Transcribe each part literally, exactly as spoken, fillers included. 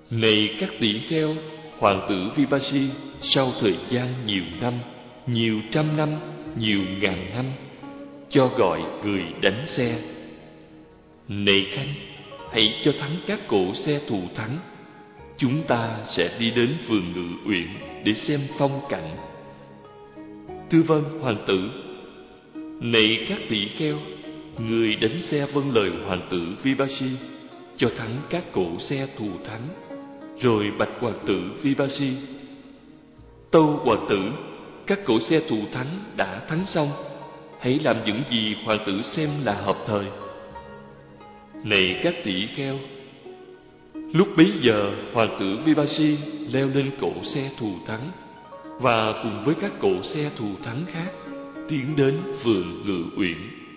Này các tỷ kheo, hoàng tử Vipassi sau thời gian nhiều năm, nhiều trăm năm, nhiều ngàn năm, cho gọi người đánh xe. Này khanh, hãy cho thắng các cỗ xe thù thắng. Chúng ta sẽ đi đến vườn Ngự Uyển để xem phong cảnh. Thưa vâng, hoàng tử. Này các tỷ kheo, người đánh xe vâng lời hoàng tử Vipassi, cho thắng các cỗ xe thù thắng. Rồi bạch hoàng tử Vipassi: Tâu hoàng tử, các cỗ xe thù thắng đã thắng xong, hãy làm những gì hoàng tử xem là hợp thời. Này các tỷ kheo, lúc bấy giờ hoàng tử Vipassi leo lên cỗ xe thù thắng và cùng với các cỗ xe thù thắng khác tiến đến vườn Ngự Uyển.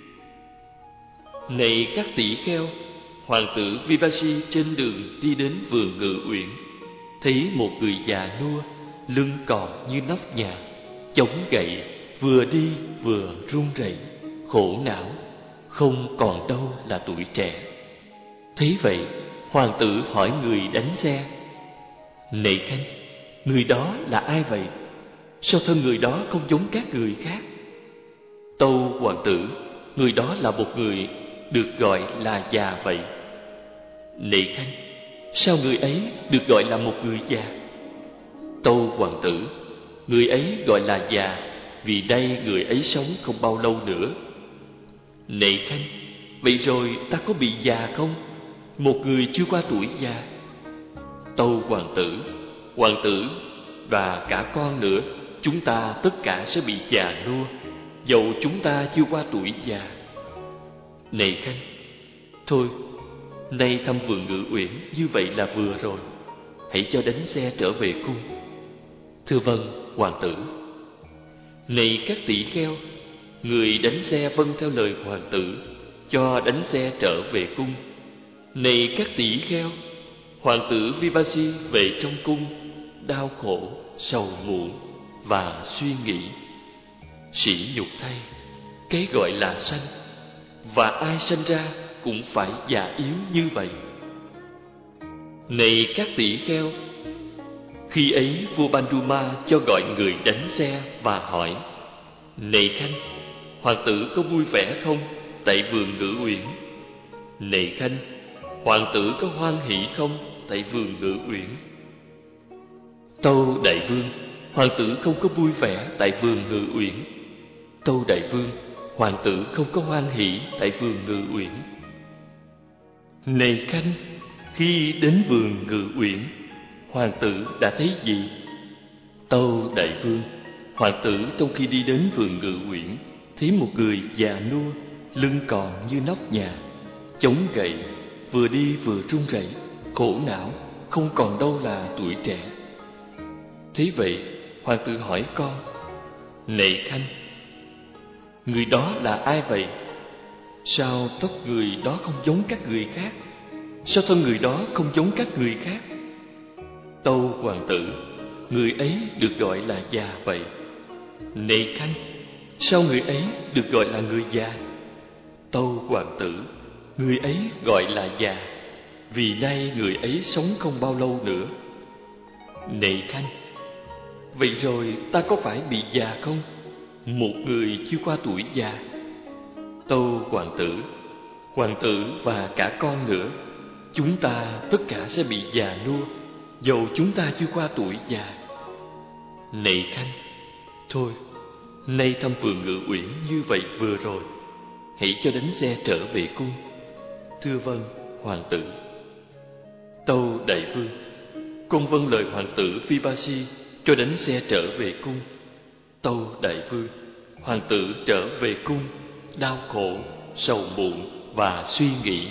Này các tỷ kheo, hoàng tử Vipassi trên đường đi đến vườn Ngự Uyển, thấy một người già nua, lưng còi như nóc nhà, chống gậy, vừa đi vừa run rẩy, khổ não, không còn đâu là tuổi trẻ. Thấy vậy, hoàng tử hỏi người đánh xe: Này khanh, người đó là ai vậy? Sao thân người đó không giống các người khác? Tâu hoàng tử, người đó là một người được gọi là già vậy. Này khanh, sao người ấy được gọi là một người già? Tâu hoàng tử, người ấy gọi là già vì đây người ấy sống không bao lâu nữa. Này khanh, vậy rồi ta có bị già không? Một người chưa qua tuổi già. Tâu hoàng tử, hoàng tử và cả con nữa, chúng ta tất cả sẽ bị già nua, dầu chúng ta chưa qua tuổi già. Này khanh, thôi, nay thăm vườn Ngự Uyển như vậy là vừa rồi, hãy cho đánh xe trở về cung. Thưa vâng, hoàng tử. Này các tỷ kheo, người đánh xe vâng theo lời hoàng tử, cho đánh xe trở về cung. Này các tỷ kheo, hoàng tử Vipassi về trong cung, đau khổ, sầu muộn và suy nghĩ. Sỉ nhục thay, cái gọi là sanh, và ai sanh ra cũng phải già yếu như vậy. Này các tỷ kheo, khi ấy vua Banduma cho gọi người đánh xe và hỏi: Này khanh, hoàng tử có vui vẻ không tại vườn Ngự Uyển? Này khanh, hoàng tử có hoan hỷ không tại vườn Ngự Uyển? Tâu đại vương, hoàng tử không có vui vẻ tại vườn Ngự Uyển. Tâu đại vương, hoàng tử không có hoan hỷ tại vườn Ngự Uyển. Này khanh, khi đến vườn Ngự Uyển, hoàng tử đã thấy gì? Tâu đại vương, hoàng tử trong khi đi đến vườn Ngự Uyển, thấy một người già nua, lưng còi như nóc nhà, chống gậy, vừa đi vừa run rẩy, khổ não, không còn đâu là tuổi trẻ. Thế vậy, hoàng tử hỏi con: Này khanh, người đó là ai vậy? Sao tóc người đó không giống các người khác? Sao thân người đó không giống các người khác? Tâu hoàng tử, người ấy được gọi là già vậy. Này khanh, sao người ấy được gọi là người già? Tâu hoàng tử, người ấy gọi là già vì nay người ấy sống không bao lâu nữa. Này khanh, vậy rồi ta có phải bị già không? Một người chưa qua tuổi già. Tâu hoàng tử, hoàng tử và cả con nữa, chúng ta tất cả sẽ bị già nua, dầu chúng ta chưa qua tuổi già. Này khanh, thôi, nay thăm vườn Ngự Uyển như vậy vừa rồi, hãy cho đánh xe trở về cung. Thưa vâng, hoàng tử. Tâu đại vương, con vâng lời hoàng tử Vipassi cho đánh xe trở về cung. Tâu đại vương, hoàng tử trở về cung, đau khổ, sầu muộn và suy nghĩ.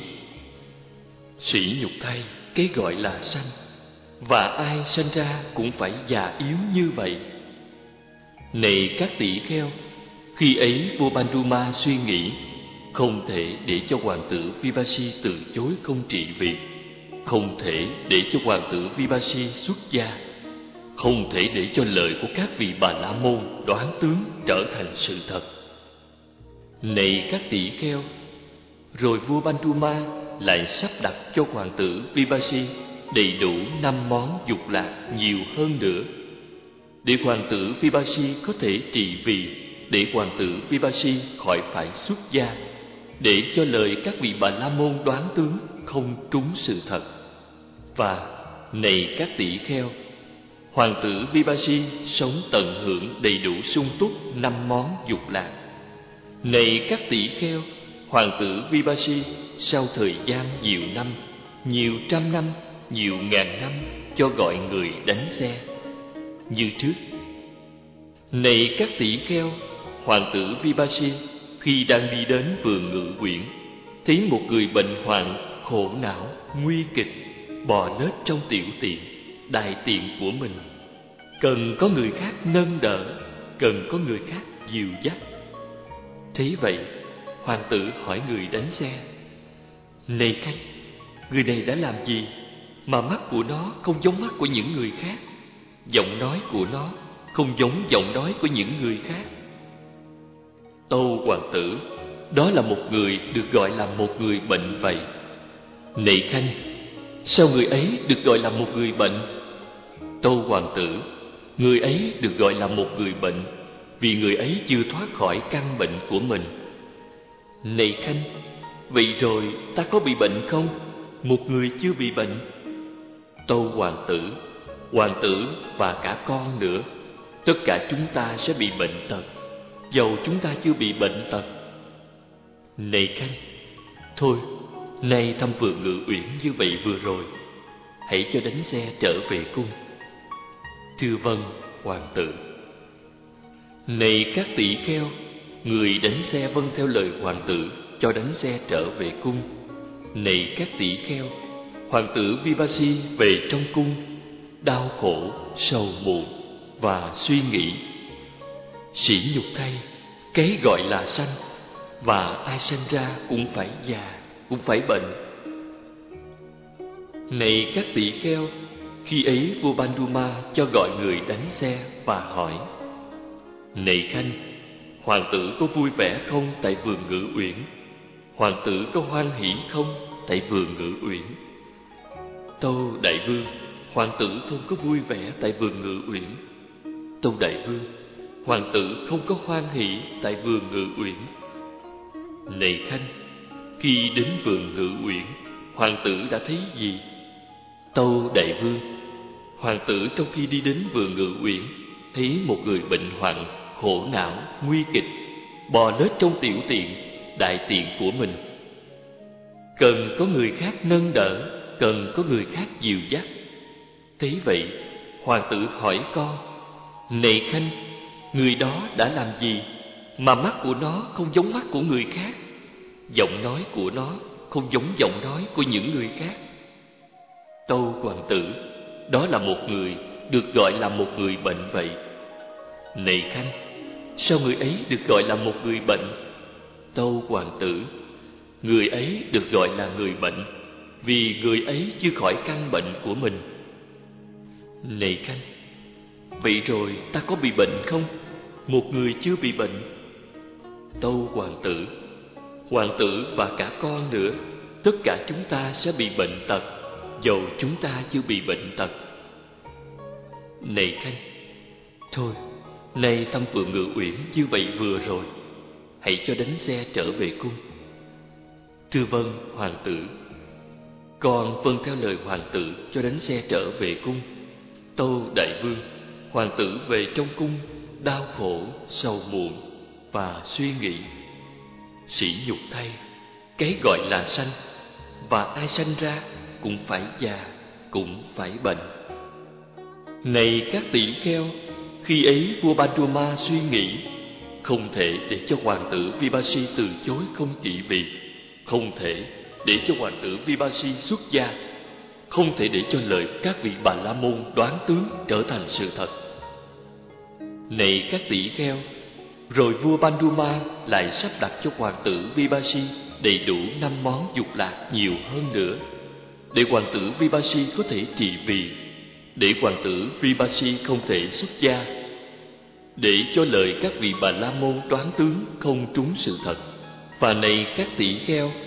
Sỉ nhục thay, cái gọi là sanh, và ai sanh ra cũng phải già yếu như vậy. Này các tỷ kheo, khi ấy vua Banduma suy nghĩ, không thể để cho hoàng tử Vipassi từ chối không trị việc, không thể để cho hoàng tử Vipassi xuất gia, không thể để cho lời của các vị Bà La Môn đoán tướng trở thành sự thật. Này các tỷ kheo, rồi vua Banduma lại sắp đặt cho hoàng tử Vipassi đầy đủ năm món dục lạc nhiều hơn nữa, để hoàng tử Vipassi có thể trị vì, để hoàng tử Vipassi khỏi phải xuất gia, để cho lời các vị Bà La Môn đoán tướng không trúng sự thật. Và này các tỷ kheo, hoàng tử Vipassi sống tận hưởng đầy đủ sung túc năm món dục lạc. Này các tỷ kheo, hoàng tử Vipassi sau thời gian nhiều năm, nhiều trăm năm, nhiều ngàn năm cho gọi người đánh xe như trước. Này các tỷ kheo, hoàng tử Vipassi khi đang đi đến vườn Ngự Uyển, thấy một người bệnh hoạn, khổ não, nguy kịch, bò lết trong tiểu tiện, đại tiện của mình, cần có người khác nâng đỡ, cần có người khác dìu dắt. Thế vậy, hoàng tử hỏi người đánh xe: Này khách, người này đã làm gì mà mắt của nó không giống mắt của những người khác, giọng nói của nó không giống giọng nói của những người khác? Tâu hoàng tử, đó là một người được gọi là một người bệnh vậy. Này khanh, sao người ấy được gọi là một người bệnh? Tâu hoàng tử, người ấy được gọi là một người bệnh vì người ấy chưa thoát khỏi căn bệnh của mình. Này khanh, vậy rồi ta có bị bệnh không? Một người chưa bị bệnh. Tâu hoàng tử, hoàng tử và cả con nữa, tất cả chúng ta sẽ bị bệnh tật, dầu chúng ta chưa bị bệnh tật. Này khanh, thôi, nay thăm vườn Ngự Uyển như vậy vừa rồi, hãy cho đánh xe trở về cung. Thưa vâng, hoàng tử. Này các tỷ kheo, người đánh xe vâng theo lời hoàng tử cho đánh xe trở về cung. Này các tỷ kheo, hoàng tử Vipassi về trong cung, đau khổ, sầu muộn và suy nghĩ. Sỉ nhục thay, cái gọi là sanh, và ai sanh ra cũng phải già, cũng phải bệnh. Này các tỷ kheo, khi ấy vua Banduma cho gọi người đánh xe và hỏi: Này khanh, hoàng tử có vui vẻ không tại vườn Ngự Uyển? Hoàng tử có hoan hỷ không tại vườn Ngự Uyển? Tâu đại vương, hoàng tử không có vui vẻ tại vườn Ngự Uyển. Tâu đại vương, hoàng tử không có hoan hỷ tại vườn Ngự Uyển. Này khanh, khi đến vườn Ngự Uyển, hoàng tử đã thấy gì? Tâu đại vương, hoàng tử trong khi đi đến vườn Ngự Uyển, thấy một người bệnh hoạn, khổ não, nguy kịch, bò lết trong tiểu tiện, đại tiện của mình, cần có người khác nâng đỡ, cần có người khác dìu dắt. Thế vậy, hoàng tử hỏi con: Này khanh, người đó đã làm gì mà mắt của nó không giống mắt của người khác, giọng nói của nó không giống giọng nói của những người khác? Tâu hoàng tử, đó là một người được gọi là một người bệnh vậy. Này khanh, sao người ấy được gọi là một người bệnh? Tâu hoàng tử, người ấy được gọi là người bệnh vì người ấy chưa khỏi căn bệnh của mình. Này khanh, vậy rồi ta có bị bệnh không? Một người chưa bị bệnh. Tâu hoàng tử, hoàng tử và cả con nữa, tất cả chúng ta sẽ bị bệnh tật, dầu chúng ta chưa bị bệnh tật. Này khanh, thôi, nay thăm vườn Ngự Uyển như vậy vừa rồi, hãy cho đánh xe trở về cung. Thưa vâng, hoàng tử. Con vâng theo lời hoàng tử cho đánh xe trở về cung. Tâu đại vương, hoàng tử về trong cung, đau khổ, sầu muộn và suy nghĩ. Sỉ nhục thay, cái gọi là sanh, và ai sanh ra cũng phải già, cũng phải bệnh. Này các tỷ kheo, khi ấy vua Banduma suy nghĩ, không thể để cho hoàng tử Vipassi từ chối không trị vì, không thể để cho hoàng tử Vipassi xuất gia, không thể để cho lời các vị Bà La Môn đoán tướng trở thành sự thật. Này các tỷ kheo, rồi vua Banduma lại sắp đặt cho hoàng tử Vipassi đầy đủ năm món dục lạc nhiều hơn nữa, để hoàng tử Vipassi có thể trị vì, để hoàng tử Vipassi không thể xuất gia, để cho lời các vị Bà La Môn đoán tướng không trúng sự thật. Và này các tỷ kheo,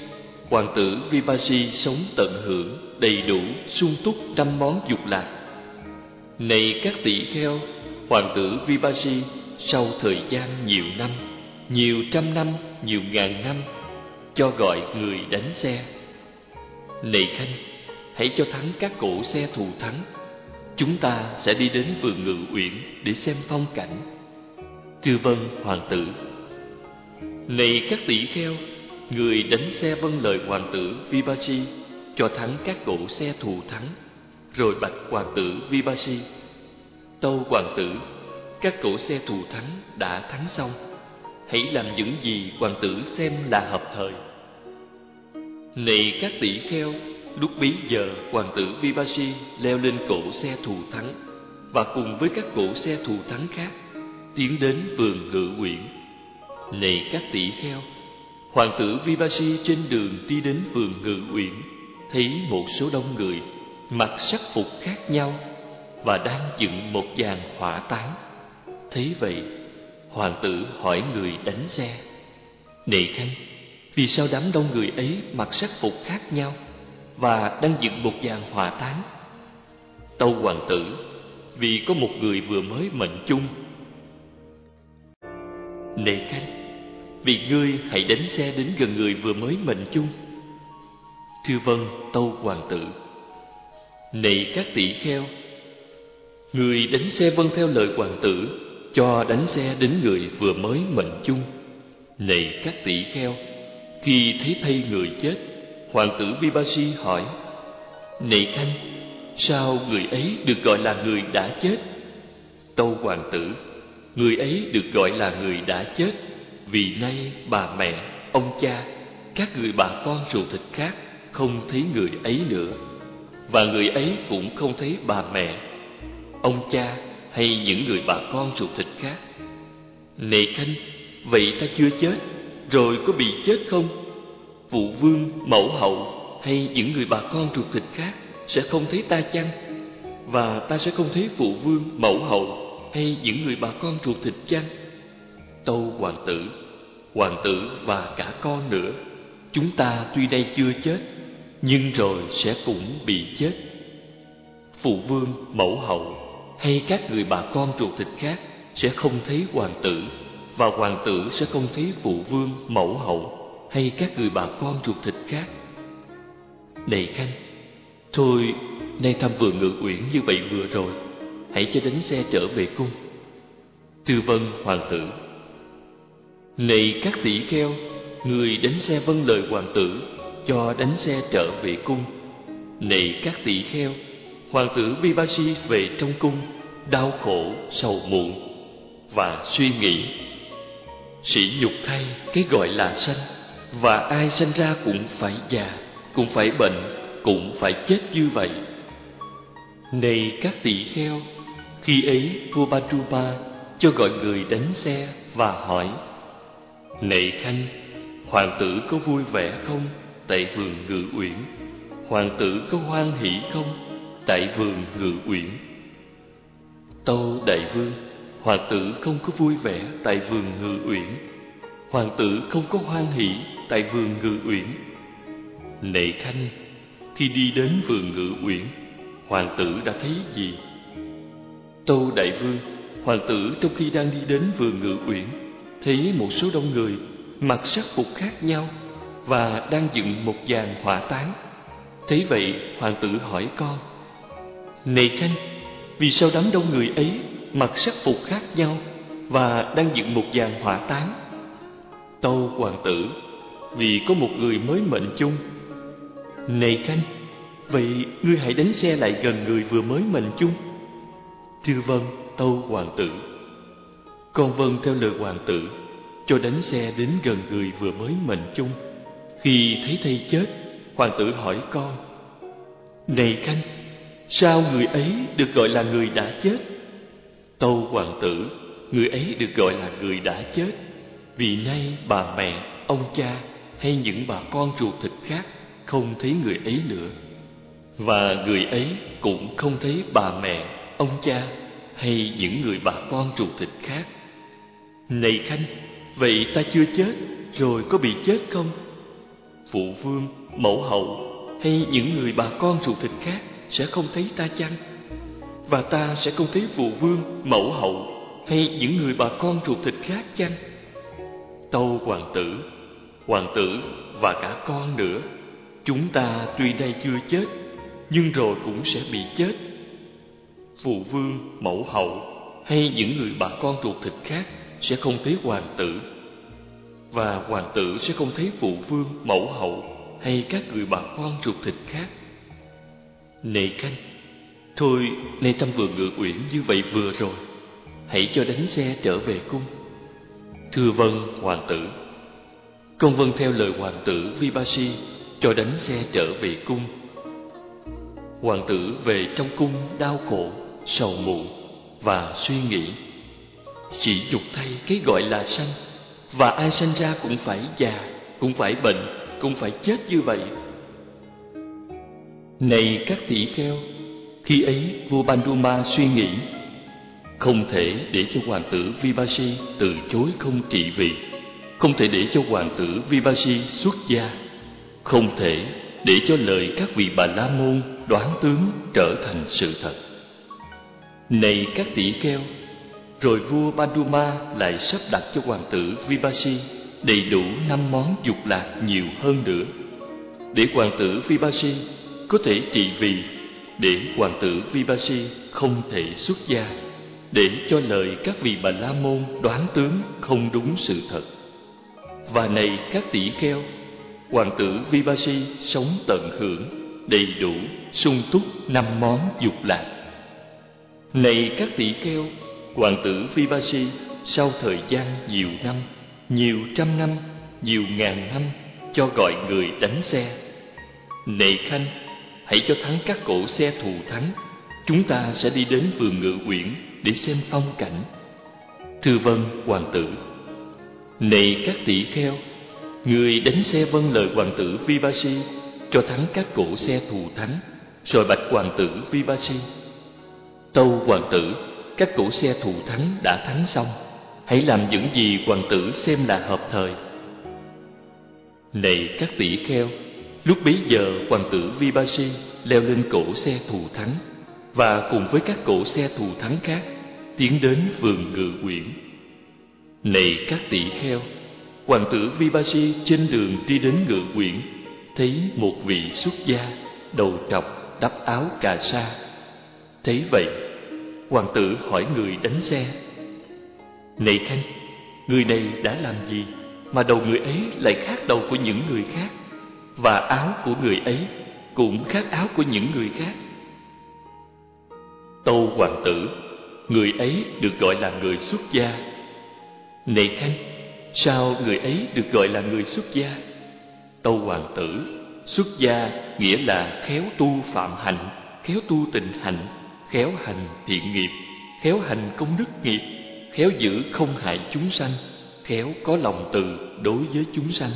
hoàng tử Vipassi sống tận hưởng đầy đủ sung túc trăm món dục lạc. Này các tỷ kheo, hoàng tử Vipassi sau thời gian nhiều năm, nhiều trăm năm, nhiều ngàn năm, cho gọi người đánh xe. Này khanh, hãy cho thắng các cỗ xe thù thắng. Chúng ta sẽ đi đến vườn Ngự Uyển để xem phong cảnh. Thưa vâng, hoàng tử. Này các tỷ kheo, người đánh xe vâng lời hoàng tử Vipassi, cho thắng các cỗ xe thù thắng. Rồi bạch hoàng tử Vipassi: Tâu hoàng tử, các cỗ xe thù thắng đã thắng xong, hãy làm những gì hoàng tử xem là hợp thời. Này các tỷ kheo, lúc bấy giờ hoàng tử Vipassi leo lên cỗ xe thù thắng và cùng với các cỗ xe thù thắng khác tiến đến vườn Ngự Uyển. Này các tỷ kheo, hoàng tử Vipassi trên đường đi đến vườn Ngự Uyển thấy một số đông người mặc sắc phục khác nhau và đang dựng một dàn hỏa táng. Thấy vậy, hoàng tử hỏi người đánh xe: Này khanh, vì sao đám đông người ấy mặc sắc phục khác nhau và đang dựng một dàn hỏa táng? Tâu hoàng tử: Vì có một người vừa mới mệnh chung. Này khanh, vì ngươi hãy đánh xe đến gần người vừa mới mệnh chung. Thưa vâng, tâu hoàng tử. Này các tỷ kheo, người đánh xe vâng theo lời hoàng tử, cho đánh xe đến người vừa mới mệnh chung. Này các tỷ kheo, khi thấy thây người chết, hoàng tử Vipassi hỏi: Này khanh, sao người ấy được gọi là người đã chết? Tâu hoàng tử: Người ấy được gọi là người đã chết vì nay bà mẹ, ông cha, các người bà con ruột thịt khác không thấy người ấy nữa, và người ấy cũng không thấy bà mẹ, ông cha hay những người bà con ruột thịt khác. Này khanh, vậy ta chưa chết, rồi có bị chết không? Phụ vương, mẫu hậu hay những người bà con ruột thịt khác sẽ không thấy ta chăng? Và ta sẽ không thấy phụ vương, mẫu hậu hay những người bà con ruột thịt chăng? Tâu hoàng tử: Hoàng tử và cả con nữa, chúng ta tuy đây chưa chết, nhưng rồi sẽ cũng bị chết. Phụ vương, mẫu hậu hay các người bà con ruột thịt khác sẽ không thấy hoàng tử, và hoàng tử sẽ không thấy phụ vương, mẫu hậu hay các người bà con ruột thịt khác. Này khanh, thôi nay thăm vườn Ngự Uyển như vậy vừa rồi, hãy cho đánh xe trở về cung. Thưa vâng, hoàng tử. Này các tỷ kheo, người đánh xe vâng lời hoàng tử, cho đánh xe trở về cung. Này các tỷ kheo, hoàng tử Vipassi về trong cung, đau khổ, sầu muộn và suy nghĩ: Sỉ nhục thay, cái gọi là sanh, và ai sanh ra cũng phải già, cũng phải bệnh, cũng phải chết như vậy. Này các tỷ kheo, khi ấy vua Bhatrupa cho gọi người đánh xe và hỏi: Này khanh, hoàng tử có vui vẻ không tại vườn Ngự Uyển? Hoàng tử có hoan hỷ không tại vườn Ngự Uyển? Tâu đại vương: Hoàng tử không có vui vẻ tại vườn Ngự Uyển. Hoàng tử không có hoan hỷ tại vườn Ngự Uyển. Này khanh, khi đi đến vườn Ngự Uyển, hoàng tử đã thấy gì? Tâu đại vương: Hoàng tử trong khi đang đi đến vườn Ngự Uyển, thấy một số đông người mặc sắc phục khác nhau và đang dựng một dàn hỏa táng. Thấy vậy, hoàng tử hỏi con: Này khanh, vì sao đám đông người ấy mặc sắc phục khác nhau và đang dựng một dàn hỏa táng? Tâu hoàng tử: Vì có một người mới mệnh chung. Này khanh, vậy ngươi hãy đánh xe lại gần người vừa mới mệnh chung. Thưa vâng, tâu hoàng tử. Con vâng theo lời hoàng tử, cho đánh xe đến gần người vừa mới mệnh chung. Khi thấy thây chết, hoàng tử hỏi con: Này khanh, sao người ấy được gọi là người đã chết? Tâu hoàng tử: Người ấy được gọi là người đã chết vì nay bà mẹ, ông cha hay những bà con ruột thịt khác không thấy người ấy nữa, và người ấy cũng không thấy bà mẹ, ông cha hay những người bà con ruột thịt khác. Này khanh, vậy ta chưa chết, rồi có bị chết không? phụ vương, mẫu hậu hay những người bà con ruột thịt khác sẽ không thấy ta chăng? Và ta sẽ không thấy phụ vương, mẫu hậu hay những người bà con ruột thịt khác chăng? Tâu hoàng tử, hoàng tử và cả con nữa, chúng ta tuy nay chưa chết, nhưng rồi cũng sẽ bị chết. Phụ vương, mẫu hậu hay những người bà con ruột thịt khác sẽ không thấy hoàng tử, và hoàng tử sẽ không thấy phụ vương, mẫu hậu hay các người bà con ruột thịt khác. Này Khanh, thôi nay Tâm vừa ngự uyển như vậy vừa rồi, hãy cho đánh xe trở về cung. Thưa vâng, hoàng tử. Con vâng theo lời hoàng tử Vipassi, cho đánh xe trở về cung. Hoàng tử về trong cung đau khổ, sầu muộn và suy nghĩ. Chỉ nhục thay cái gọi là sanh, và ai sanh ra cũng phải già, cũng phải bệnh, cũng phải chết như vậy. Này các tỷ kheo, khi ấy vua Banduma suy nghĩ, không thể để cho hoàng tử Vipassi từ chối không trị vì, không thể để cho hoàng tử Vipassi xuất gia, không thể để cho lời các vị Bà La Môn đoán tướng trở thành sự thật. Này các tỷ kheo, rồi vua Banduma lại sắp đặt cho hoàng tử Vipassi đầy đủ năm món dục lạc nhiều hơn nữa, để hoàng tử Vipassi có thể trị vì, để hoàng tử Vipassi không thể xuất gia, để cho lời các vị Bà La Môn đoán tướng không đúng sự thật. Và này các tỷ kheo, hoàng tử Vipassi sống tận hưởng đầy đủ sung túc năm món dục lạc. Này các tỷ kheo, hoàng tử Vipassi sau thời gian nhiều năm, nhiều trăm năm, nhiều ngàn năm cho gọi người đánh xe. Này Khanh, hãy cho thắng các cỗ xe thù thắng, chúng ta sẽ đi đến vườn Ngự Uyển để xem phong cảnh. Thưa vâng, hoàng tử. Này các tỷ kheo, người đánh xe vâng lời hoàng tử Vipassi, cho thắng các cỗ xe thù thắng, rồi bạch hoàng tử Vipassi. Tâu hoàng tử, các cỗ xe thù thắng đã thắng xong, hãy làm những gì hoàng tử xem là hợp thời. Này các tỷ kheo, lúc bấy giờ hoàng tử Vipassi leo lên cỗ xe thù thắng, và cùng với các cỗ xe thù thắng khác tiến đến vườn Ngự Uyển. Này các tỷ kheo, hoàng tử Vipassi trên đường đi đến Ngự Uyển thấy một vị xuất gia đầu trọc đắp áo cà sa. Thấy vậy, hoàng tử hỏi người đánh xe: Này Khanh, người này đã làm gì mà đầu người ấy lại khác đầu của những người khác, và áo của người ấy cũng khác áo của những người khác? Tâu hoàng tử, người ấy được gọi là người xuất gia. Này Khanh, sao người ấy được gọi là người xuất gia? Tâu hoàng tử, xuất gia nghĩa là khéo tu phạm hạnh, khéo tu tịnh hạnh, khéo hành thiện nghiệp, khéo hành công đức nghiệp, khéo giữ không hại chúng sanh, khéo có lòng từ đối với chúng sanh.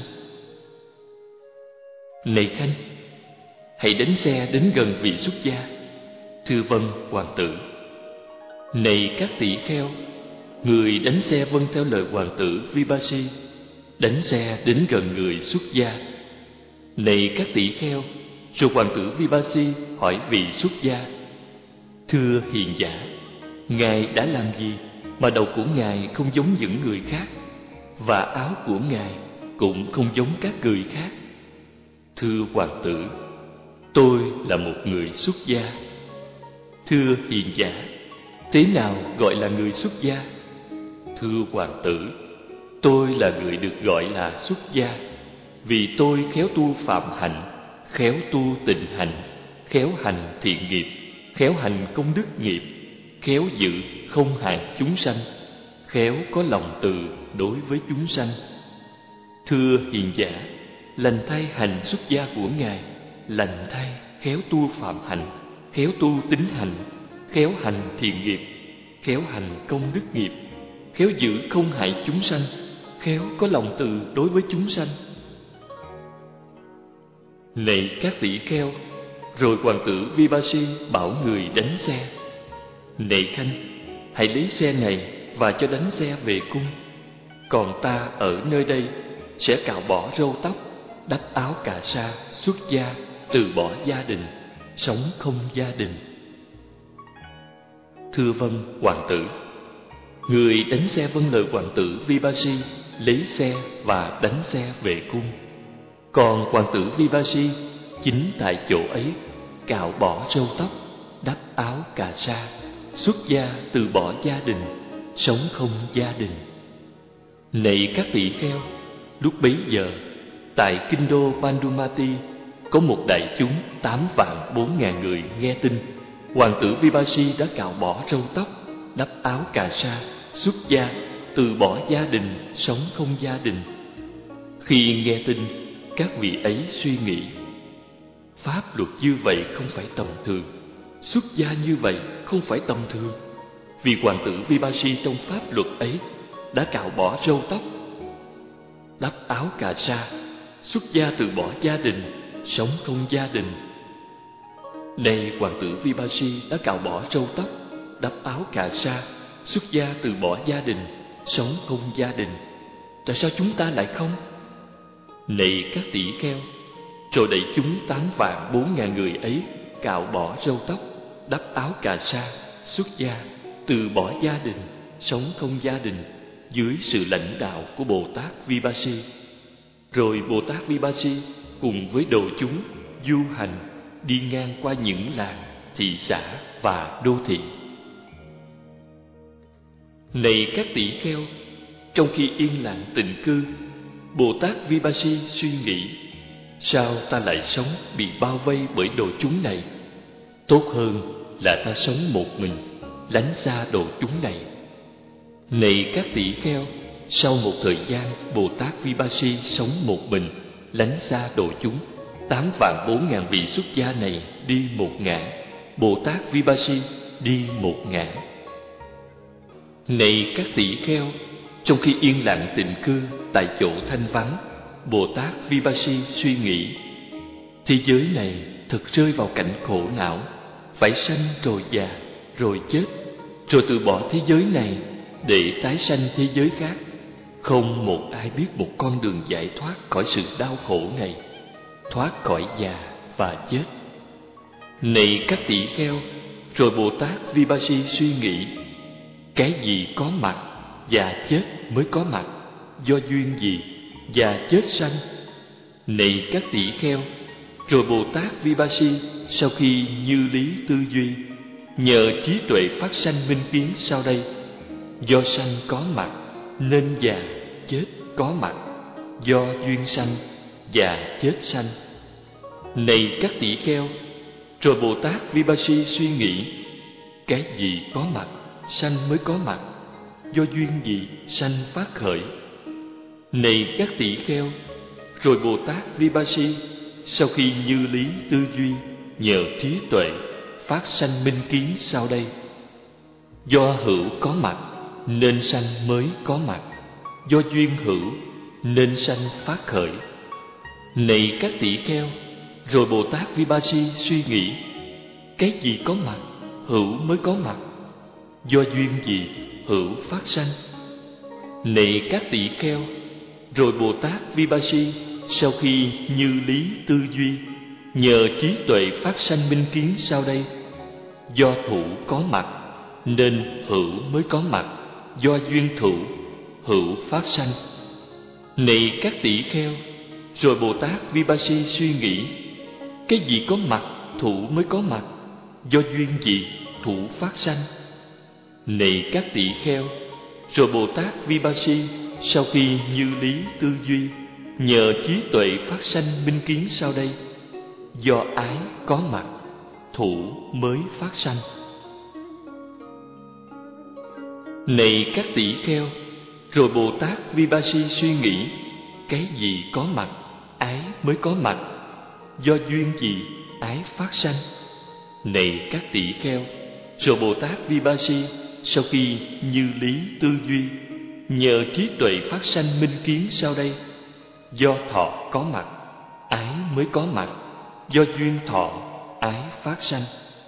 Này Khanh, hãy đánh xe đến gần vị xuất gia. Thưa vâng, hoàng tử. Này các tỷ kheo, người đánh xe vâng theo lời hoàng tử Vipassi, đánh xe đến gần người xuất gia. Này các tỷ kheo, rồi hoàng tử Vipassi hỏi vị xuất gia: Thưa hiền giả, ngài đã làm gì mà đầu của ngài không giống những người khác, và áo của ngài cũng không giống các người khác? Thưa hoàng tử, tôi là một người xuất gia. Thưa hiền giả, thế nào gọi là người xuất gia? Thưa hoàng tử, tôi là người được gọi là xuất gia, vì tôi khéo tu phạm hạnh, khéo tu tịnh hạnh, khéo hành thiện nghiệp, khéo hành công đức nghiệp, khéo giữ không hại chúng sanh, khéo có lòng từ đối với chúng sanh. Thưa hiền giả, lành thay hành xuất gia của ngài, lành thay khéo tu phạm hạnh, khéo tu tín hành, khéo hành thiện nghiệp, khéo hành công đức nghiệp, khéo giữ không hại chúng sanh, khéo có lòng từ đối với chúng sanh. Này các tỷ kheo, rồi hoàng tử Vipassi bảo người đánh xe: Này Khanh, hãy lấy xe này và cho đánh xe về cung. Còn ta ở nơi đây sẽ cạo bỏ râu tóc, đắp áo cà sa, xuất gia, từ bỏ gia đình, sống không gia đình. Thưa vâng, hoàng tử. Người đánh xe vâng lời hoàng tử Vipassi, lấy xe và đánh xe về cung. Còn hoàng tử Vipassi chính tại chỗ ấy cạo bỏ râu tóc, đắp áo cà sa, xuất gia, từ bỏ gia đình, sống không gia đình. Này các tỳ kheo, lúc bấy giờ tại kinh đô Pandumati có một đại chúng tám vạn bốn ngàn người nghe tin hoàng tử Vipassi đã cạo bỏ râu tóc, đắp áo cà sa, xuất gia, từ bỏ gia đình, sống không gia đình. Khi nghe tin, các vị ấy suy nghĩ: pháp luật như vậy không phải tầm thường, xuất gia như vậy không phải tầm thường. Vì hoàng tử Vipassi trong pháp luật ấy đã cạo bỏ râu tóc, đắp áo cà sa, xuất gia, từ bỏ gia đình, sống không gia đình. Nay hoàng tử Vipassi đã cạo bỏ râu tóc, đắp áo cà sa, xuất gia, từ bỏ gia đình, sống không gia đình. Tại sao chúng ta lại không? Này các tỷ kheo, rồi đẩy chúng tám vạn bốn ngàn người ấy cạo bỏ râu tóc, đắp áo cà sa, xuất gia, từ bỏ gia đình, sống không gia đình dưới sự lãnh đạo của Bồ Tát Vipassi. Rồi Bồ Tát Vipassi cùng với đồ chúng du hành đi ngang qua những làng, thị xã và đô thị. Này các tỷ kheo, trong khi yên lặng tịnh cư, Bồ Tát Vipassi suy nghĩ: sao ta lại sống bị bao vây bởi đồ chúng này? Tốt hơn là ta sống một mình, lánh xa đồ chúng này. Này các tỷ kheo, sau một thời gian Bồ Tát Vipassi sống một mình, lánh xa đồ chúng, tám vạn bốn ngàn vị xuất gia này đi một ngả, Bồ Tát Vipassi đi một ngả. Này các tỷ kheo, trong khi yên lặng tịnh cư tại chỗ thanh vắng, Bồ Tát Vipassi suy nghĩ: thế giới này thực rơi vào cảnh khổ não, phải sanh rồi già, rồi chết, rồi từ bỏ thế giới này để tái sanh thế giới khác. Không một ai biết một con đường giải thoát khỏi sự đau khổ này, thoát khỏi già và chết. Này các tỷ kheo, rồi Bồ Tát Vipassi suy nghĩ: cái gì có mặt, già chết mới có mặt, do duyên gì già chết sanh? Này các tỷ kheo, rồi Bồ Tát Vipassi sau khi như lý tư duy, nhờ trí tuệ phát sanh minh kiến sau đây: do sanh có mặt nên già chết có mặt, do duyên sanh già chết sanh. Này các tỷ kheo, rồi Bồ Tát Vipassi suy nghĩ: cái gì có mặt, sanh mới có mặt, do duyên gì sanh phát khởi? Này các tỷ kheo, rồi Bồ Tát Vipassi sau khi như lý tư duy, nhờ trí tuệ phát sanh minh kiến sau đây: do hữu có mặt nên sanh mới có mặt, do duyên hữu nên sanh phát khởi. Này các tỷ kheo, rồi Bồ Tát Vipassi suy nghĩ: cái gì có mặt, hữu mới có mặt, do duyên gì hữu phát sanh? Này các tỷ kheo, rồi Bồ Tát Vipassi sau khi như lý tư duy, nhờ trí tuệ phát sanh minh kiến sau đây: do thủ có mặt nên hữu mới có mặt, do duyên thủ hữu phát sanh. Này các tỷ kheo, rồi Bồ Tát Vipassi suy nghĩ: cái gì có mặt, thủ mới có mặt, do duyên gì thủ phát sanh? Này các tỷ kheo, rồi Bồ Tát Vipassi sau khi như lý tư duy, nhờ trí tuệ phát sanh minh kiến sau đây: do ái có mặt, thủ mới phát sanh. Này các tỷ kheo, rồi Bồ Tát Vipassi suy nghĩ: cái gì có mặt, ái mới có mặt, do duyên gì ái phát sanh? Này các tỷ kheo, rồi Bồ Tát Vipassi sau khi như lý tư duy, nhờ trí tuệ phát sanh minh kiến sau đây: do thọ có mặt, ái mới có mặt, do duyên thọ ái phát sanh.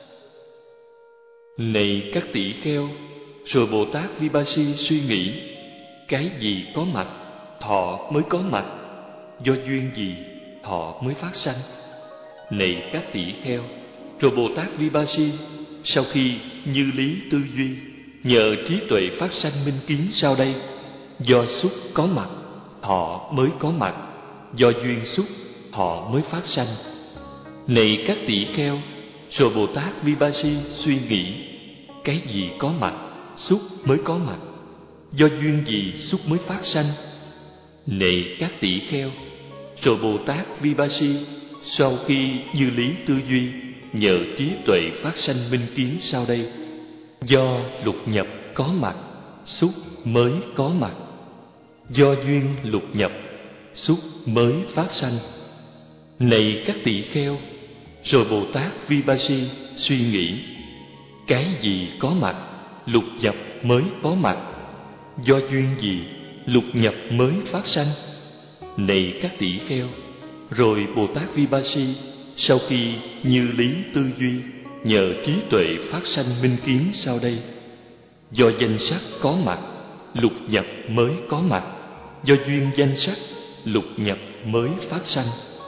Này các tỷ kheo, rồi Bồ Tát Vipassi suy nghĩ: cái gì có mặt, thọ mới có mặt, do duyên gì thọ mới phát sanh. Này các tỷ kheo, rồi Bồ Tát Vipassi sau khi như lý tư duy, nhờ trí tuệ phát sanh minh kiến sau đây. Do xúc có mặt, thọ mới có mặt. Do duyên xúc, thọ mới phát sanh. Này các tỷ kheo, rồi Bồ Tát Vipassi suy nghĩ, cái gì có mặt, xúc mới có mặt. Do duyên gì xúc mới phát sanh? Này các tỷ kheo, rồi Bồ Tát Vipassi sau khi như lý tư duy, nhờ trí tuệ phát sanh minh kiến sau đây. Do lục nhập có mặt, xúc mới có mặt. Do duyên lục nhập, xúc mới phát sanh. Này các tỷ kheo, rồi Bồ Tát Vipassi suy nghĩ, cái gì có mặt, lục nhập mới có mặt. Do duyên gì lục nhập mới phát sanh? Này các tỷ kheo, rồi Bồ Tát Vipassi sau khi như lý tư duy, nhờ trí tuệ phát sanh minh kiến sau đây. Do danh sắc có mặt, lục nhập mới có mặt. Do duyên danh sắc, lục nhập mới phát sanh.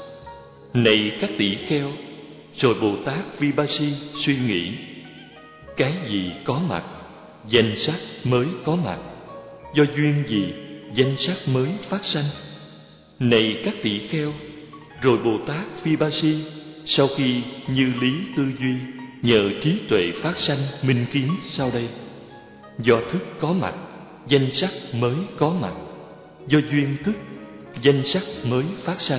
Này các tỷ kheo, rồi Bồ Tát Vipassi suy nghĩ, cái gì có mặt, danh sắc mới có mặt. Do duyên gì danh sắc mới phát sanh? Này các tỷ kheo, rồi Bồ Tát Vipassi sau khi như lý tư duy, nhờ trí tuệ phát sanh minh kiến sau đây. Do thức có mặt, danh sắc mới có mặt. Do duyên thức, danh sắc mới phát sanh.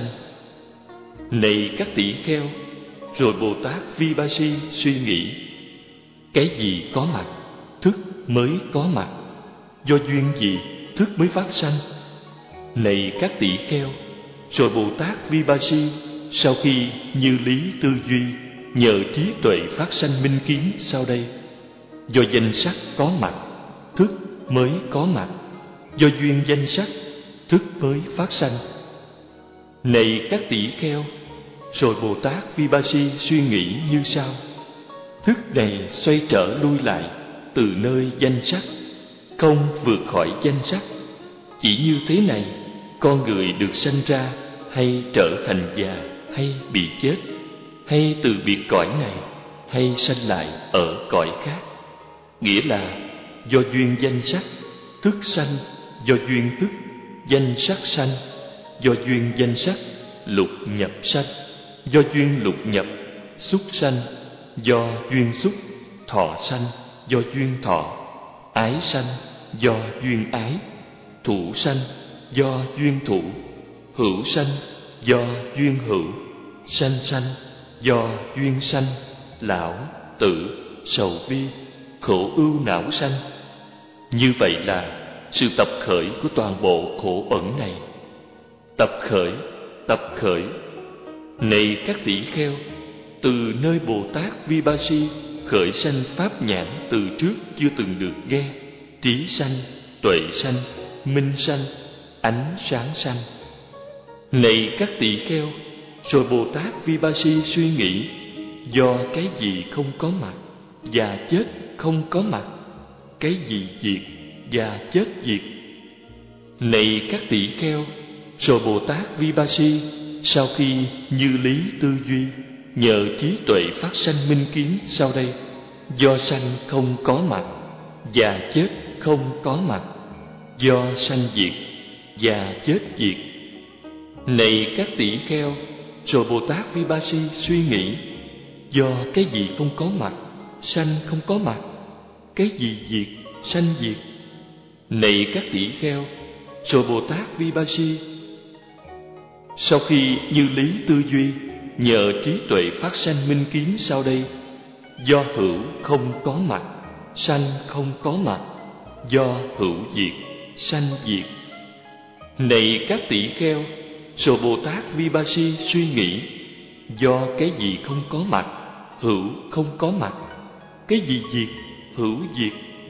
Này các tỷ kheo, rồi Bồ Tát Vipassi suy nghĩ, cái gì có mặt, thức mới có mặt. Do duyên gì thức mới phát sanh? Này các tỷ kheo, rồi Bồ Tát Vipassi sau khi như lý tư duy, nhờ trí tuệ phát sanh minh kiến sau đây. Do danh sắc có mặt, thức mới có mặt. Do duyên danh sắc, thức mới phát sanh. Này các tỷ kheo, rồi Bồ Tát Vipassi suy nghĩ như sau, thức này xoay trở lui lại từ nơi danh sắc, không vượt khỏi danh sắc. Chỉ như thế này, con người được sanh ra hay trở thành già, hay bị chết, hay từ biệt cõi này, hay sanh lại ở cõi khác. Nghĩa là do duyên danh sắc, thức sanh. Do duyên thức, danh sắc sanh. Do duyên danh sắc, lục nhập sanh. Do duyên lục nhập, xúc sanh. Do duyên xúc, thọ sanh. Do duyên thọ, ái sanh. Do duyên ái, thủ sanh. Do duyên thủ, hữu sanh. Do duyên hữu, sanh sanh. Do duyên sanh, lão, tử, sầu bi, khổ ưu não sanh. Như vậy là sự tập khởi của toàn bộ khổ ẩn này. Tập khởi, tập khởi. Này các tỷ kheo, từ nơi Bồ Tát Vipassi khởi sanh pháp nhãn từ trước chưa từng được nghe, trí sanh, tuệ sanh, minh sanh, ánh sáng sanh. Này các tỷ kheo, rồi Bồ Tát Vipassi suy nghĩ, do cái gì không có mặt, già chết không có mặt. Cái gì diệt, già chết diệt. Này các tỷ kheo, rồi Bồ Tát Vipassi sau khi như lý tư duy, nhờ trí tuệ phát sanh minh kiến sau đây. Do sanh không có mặt, già chết không có mặt. Do sanh diệt, già chết diệt. Này các tỷ kheo, rồi Bồ Tát Vipassi suy nghĩ, do cái gì không có mặt, sanh không có mặt. Cái gì diệt, sanh diệt. Này các tỷ kheo, rồi Bồ Tát Vipassi sau khi như lý tư duy, nhờ trí tuệ phát sanh minh kiến sau đây. Do hữu không có mặt, sanh không có mặt. Do hữu diệt, sanh diệt. Này các tỷ kheo, rồi Bồ Tát Vipassi suy nghĩ, do cái gì không có mặt, hữu không có mặt. Cái gì diệt, hữu diệt.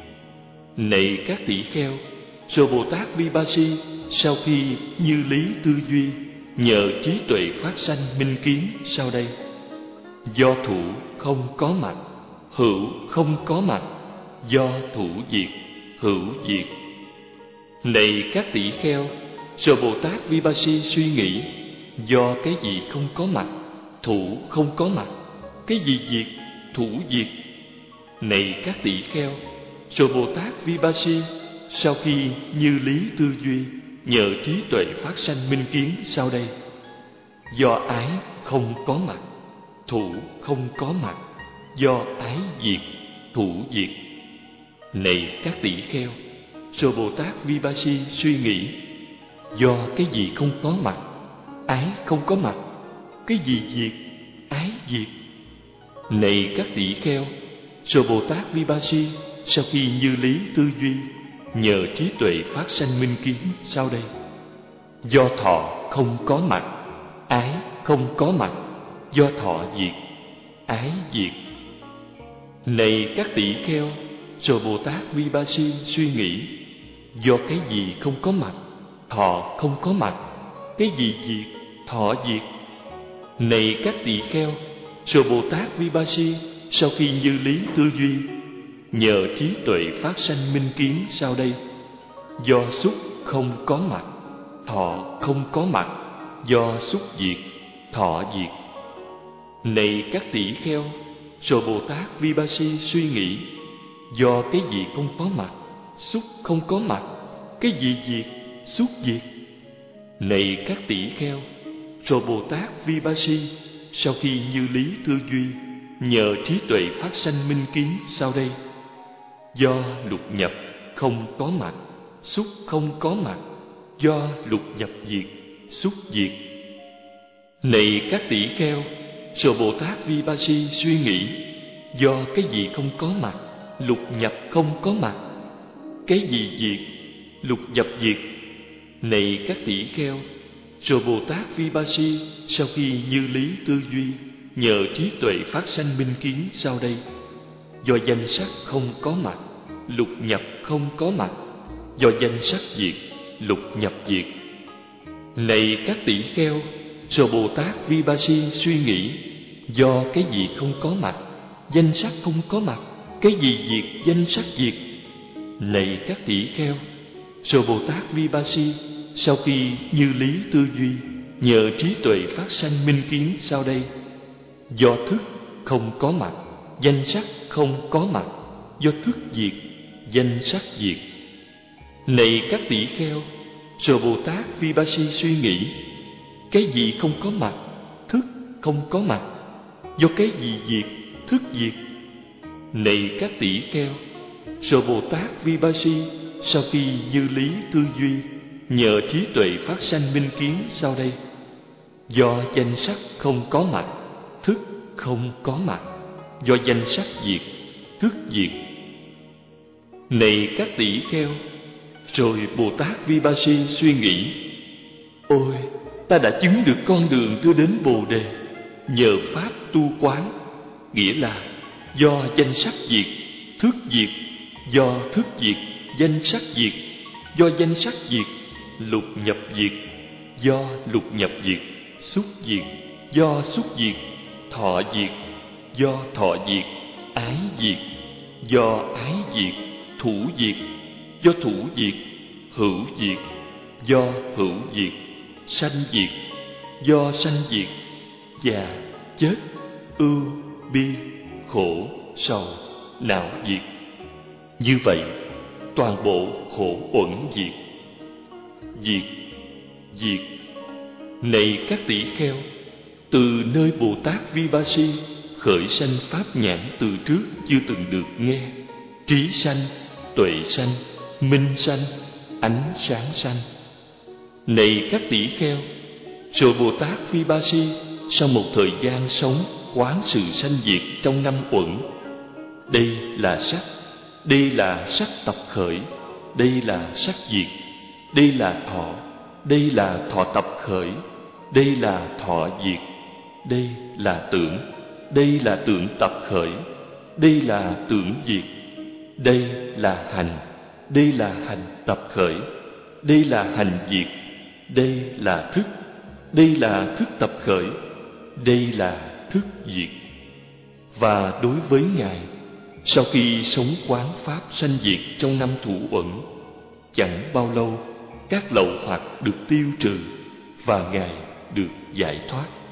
Này các tỷ kheo, rồi Bồ Tát Vipassi sau khi như lý tư duy, nhờ trí tuệ phát sanh minh kiến sau đây. Do thủ không có mặt, hữu không có mặt. Do thủ diệt, hữu diệt. Này các tỷ kheo, rồi Bồ Tát Vipassi suy nghĩ, do cái gì không có mặt, thủ không có mặt, cái gì diệt, thủ diệt. Này các tỷ kheo, rồi Bồ Tát Vipassi sau khi như lý tư duy, nhờ trí tuệ phát sanh minh kiến sau đây: do ái không có mặt, thủ không có mặt, do ái diệt, thủ diệt. Này các tỷ kheo, rồi Bồ Tát Vipassi suy nghĩ: do cái gì không có mặt, ái không có mặt, cái gì diệt, ái diệt. Này các tỷ kheo, rồi Bồ Tát Vipassi sau khi như lý tư duy, nhờ trí tuệ phát sanh minh kiến sau đây: do thọ không có mặt, ái không có mặt, do thọ diệt, ái diệt. Này các tỷ kheo, rồi Bồ Tát Vipassi suy nghĩ: do cái gì không có mặt, thọ không có mặt, cái gì diệt, thọ diệt. Này các tỷ kheo, rồi Bồ Tát Vipassi sau khi như lý tư duy, nhờ trí tuệ phát sanh minh kiến sau đây: do xúc không có mặt, thọ không có mặt, do xúc diệt, thọ diệt. Này các tỷ kheo, rồi Bồ Tát Vipassi suy nghĩ: do cái gì không có mặt, xúc không có mặt, cái gì diệt, xúc diệt. Này các tỷ kheo, rồi Bồ Tát Vipassi sau khi như lý tư duy, nhờ trí tuệ phát sanh minh kiến sau đây: do lục nhập không có mặt, xúc không có mặt, do lục nhập diệt, xúc diệt. Này các tỷ kheo, rồi Bồ Tát Vipassi suy nghĩ: do cái gì không có mặt, lục nhập không có mặt, cái gì diệt, lục nhập diệt. Này các tỷ kheo, rồi Bồ Tát Vipassi sau khi như lý tư duy, nhờ trí tuệ phát sanh minh kiến sau đây: do danh sắc không có mặt, lục nhập không có mặt, do danh sắc diệt, lục nhập diệt. Này các tỷ kheo, rồi Bồ Tát Vipassi suy nghĩ: do cái gì không có mặt, danh sắc không có mặt, cái gì diệt, danh sắc diệt. Này các tỷ kheo, rồi Bồ Tát Vipassi sau khi như lý tư duy, nhờ trí tuệ phát sanh minh kiến sau đây: do thức không có mặt, danh sắc không có mặt, do thức diệt, danh sắc diệt. Này các tỷ kheo, rồi Bồ Tát Vipassi suy nghĩ: cái gì không có mặt, thức không có mặt, do cái gì diệt, thức diệt. Này các tỷ kheo, rồi Bồ Tát Vipassi sau khi như lý tư duy, nhờ trí tuệ phát sanh minh kiến sau đây: do danh sắc không có mặt, thức không có mặt, do danh sắc diệt, thức diệt. Này các tỷ kheo, rồi Bồ Tát Vipassi suy nghĩ: ôi, ta đã chứng được con đường đưa đến Bồ Đề nhờ pháp tu quán, nghĩa là do danh sắc diệt, thức diệt, do thức diệt, danh sắc diệt, do danh sắc diệt, lục nhập diệt, do lục nhập diệt, xúc diệt, do xúc diệt, thọ diệt, do thọ diệt, ái diệt, do ái diệt, thủ diệt, do thủ diệt, hữu diệt, do hữu diệt, sanh diệt, do sanh diệt, già, chết, ưu, bi, khổ, sầu, não diệt. Như vậy, toàn bộ khổ uẩn diệt. Diệt, diệt. Này các tỷ kheo, từ nơi Bồ Tát Vipassi khởi sanh pháp nhãn từ trước chưa từng được nghe, trí sanh, tuệ sanh, minh sanh, ánh sáng sanh. Này các tỷ kheo, rồi Bồ Tát Vipassi sau một thời gian sống quán sự sanh diệt trong năm uẩn. Đây là sắc, đây là sắc tập khởi, đây là sắc diệt, đây là thọ, đây là thọ tập khởi, đây là thọ diệt, đây là tưởng, đây là tưởng tập khởi, đây là tưởng diệt, đây là hành, đây là hành tập khởi, đây là hành diệt, đây là thức, đây là thức tập khởi, đây là thức diệt. Và đối với Ngài, sau khi sống quán pháp sanh diệt trong năm thủ uẩn, chẳng bao lâu các lậu hoặc được tiêu trừ, và Ngài được giải thoát.